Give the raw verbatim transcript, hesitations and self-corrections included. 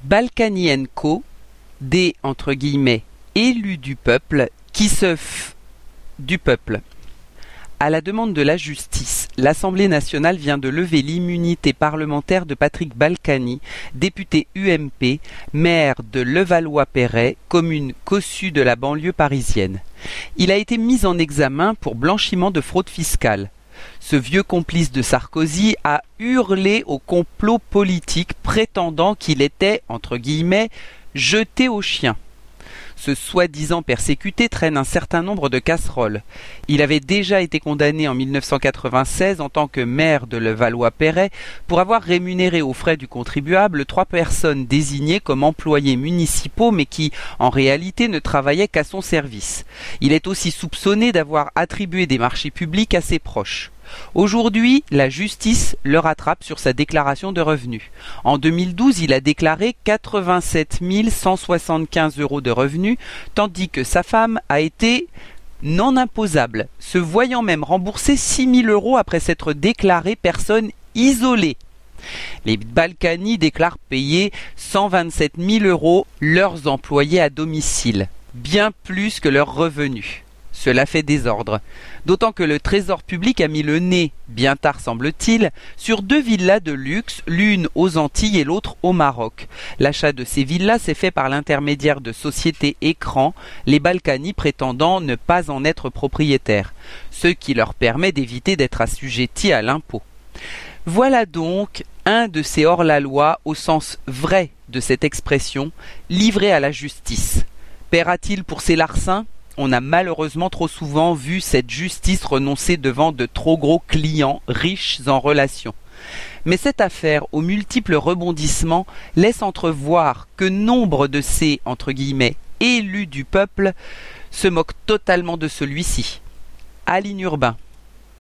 Balkany and Co, des entre guillemets élus du peuple, qui se f du peuple. À la demande de la justice, l'Assemblée nationale vient de lever l'immunité parlementaire de Patrick Balkany, député U M P, maire de Levallois-Perret, commune cossue de la banlieue parisienne. Il a été mis en examen pour blanchiment de fraude fiscale. Ce vieux complice de Sarkozy a hurlé au complot politique prétendant qu'il était, entre guillemets, jeté aux chiens. Ce soi-disant persécuté traîne un certain nombre de casseroles. Il avait déjà été condamné en mille neuf cent quatre-vingt-seize en tant que maire de Levallois-Perret pour avoir rémunéré aux frais du contribuable trois personnes désignées comme employés municipaux mais qui, en réalité, ne travaillaient qu'à son service. Il est aussi soupçonné d'avoir attribué des marchés publics à ses proches. Aujourd'hui, la justice le rattrape sur sa déclaration de revenus. En deux mille douze, il a déclaré quatre-vingt-sept mille cent soixante-quinze euros de revenus, tandis que sa femme a été non imposable, se voyant même rembourser six mille euros après s'être déclarée personne isolée. Les Balkany déclarent payer cent vingt-sept mille euros leurs employés à domicile, bien plus que leurs revenus. Cela fait désordre. D'autant que le Trésor public a mis le nez, bien tard semble-t-il, sur deux villas de luxe, l'une aux Antilles et l'autre au Maroc. L'achat de ces villas s'est fait par l'intermédiaire de sociétés écrans, les Balkany prétendant ne pas en être propriétaires, ce qui leur permet d'éviter d'être assujettis à l'impôt. Voilà donc un de ces hors-la-loi au sens vrai de cette expression, livré à la justice. Paiera-t-il pour ses larcins ? On a malheureusement trop souvent vu cette justice renoncer devant de trop gros clients riches en relations. Mais cette affaire aux multiples rebondissements laisse entrevoir que nombre de ces, entre guillemets, élus du peuple se moquent totalement de celui-ci. Aline Urbain.